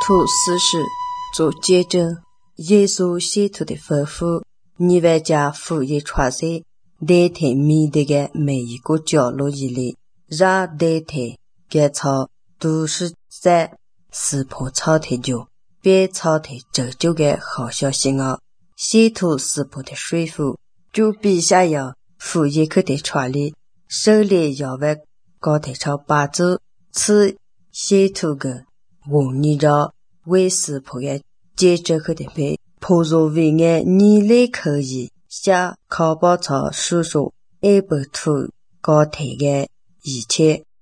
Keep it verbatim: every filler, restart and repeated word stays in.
图四十，做见证耶稣信徒的吩咐，你外家福音传在代替面对的每一个角落以里，让代替干草都是在死破草体中，被草体拯救的好消息啊！信徒死破的水府，就比下要福音课的传理，圣灵要为高台朝八周赐信徒的我你着为死破的见证课的被破入为爱你类可以下靠包草叔叔爱不土高台的一切